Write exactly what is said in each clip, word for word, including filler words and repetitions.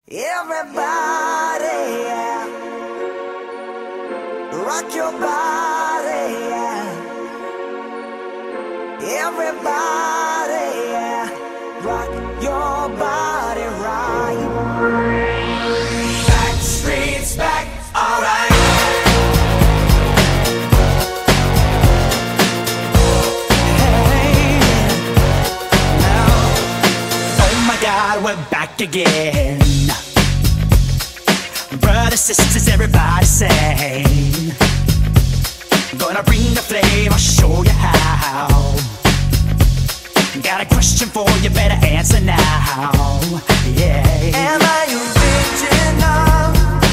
Everybody, yeah. Rock your body, yeah. Everybody, yeah. Rock your body right. Back streets back, alright. Hey, now, oh my God, we're back again. Brothers, sisters, everybody sing. Gonna bring the flame, I'll show you how. Got a question for you, better answer now. Yeah. Am I original?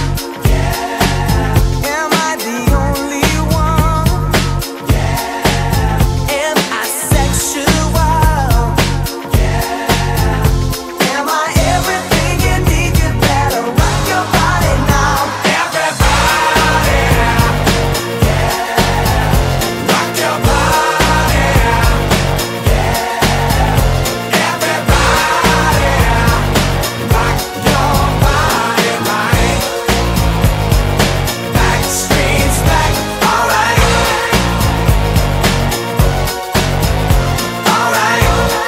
Yeah. Am I the only one? Yeah. Am I sexual? Yeah. Am I everything you need? You better rock your body now. Everybody, yeah. Rock your body, yeah. Everybody, rock your body right. Back streets back, alright. Alright.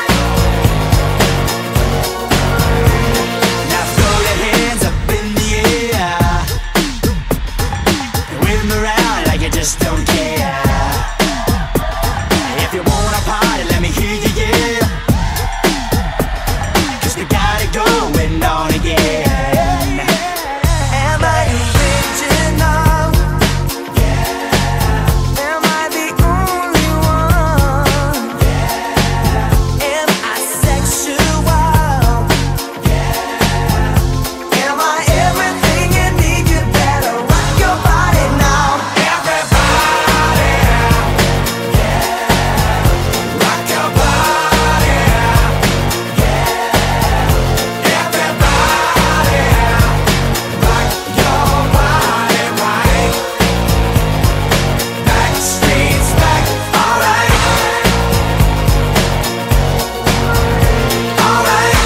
Now throw your hands up in the air. Wave 'em around like you just don't care. If you wanna party, let me hear you, yeah. 'Cause we got it going on again. Am I original? Yeah. Am I the only one? Yeah. Am I sexual? Yeah. Am I everything you need? You better rock your body now. Everybody, yeah. Rock your body, yeah. Everybody, rock your body right. Back streets back, alright. Alright.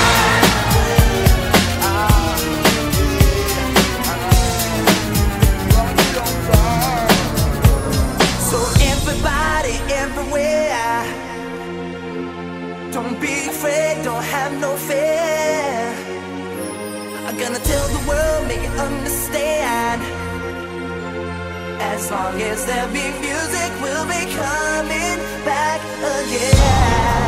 So everybody, everywhere, don't be afraid, don't have no fear. I'm gonna tell the world, make it understand. As long as there be music, we'll be coming back again.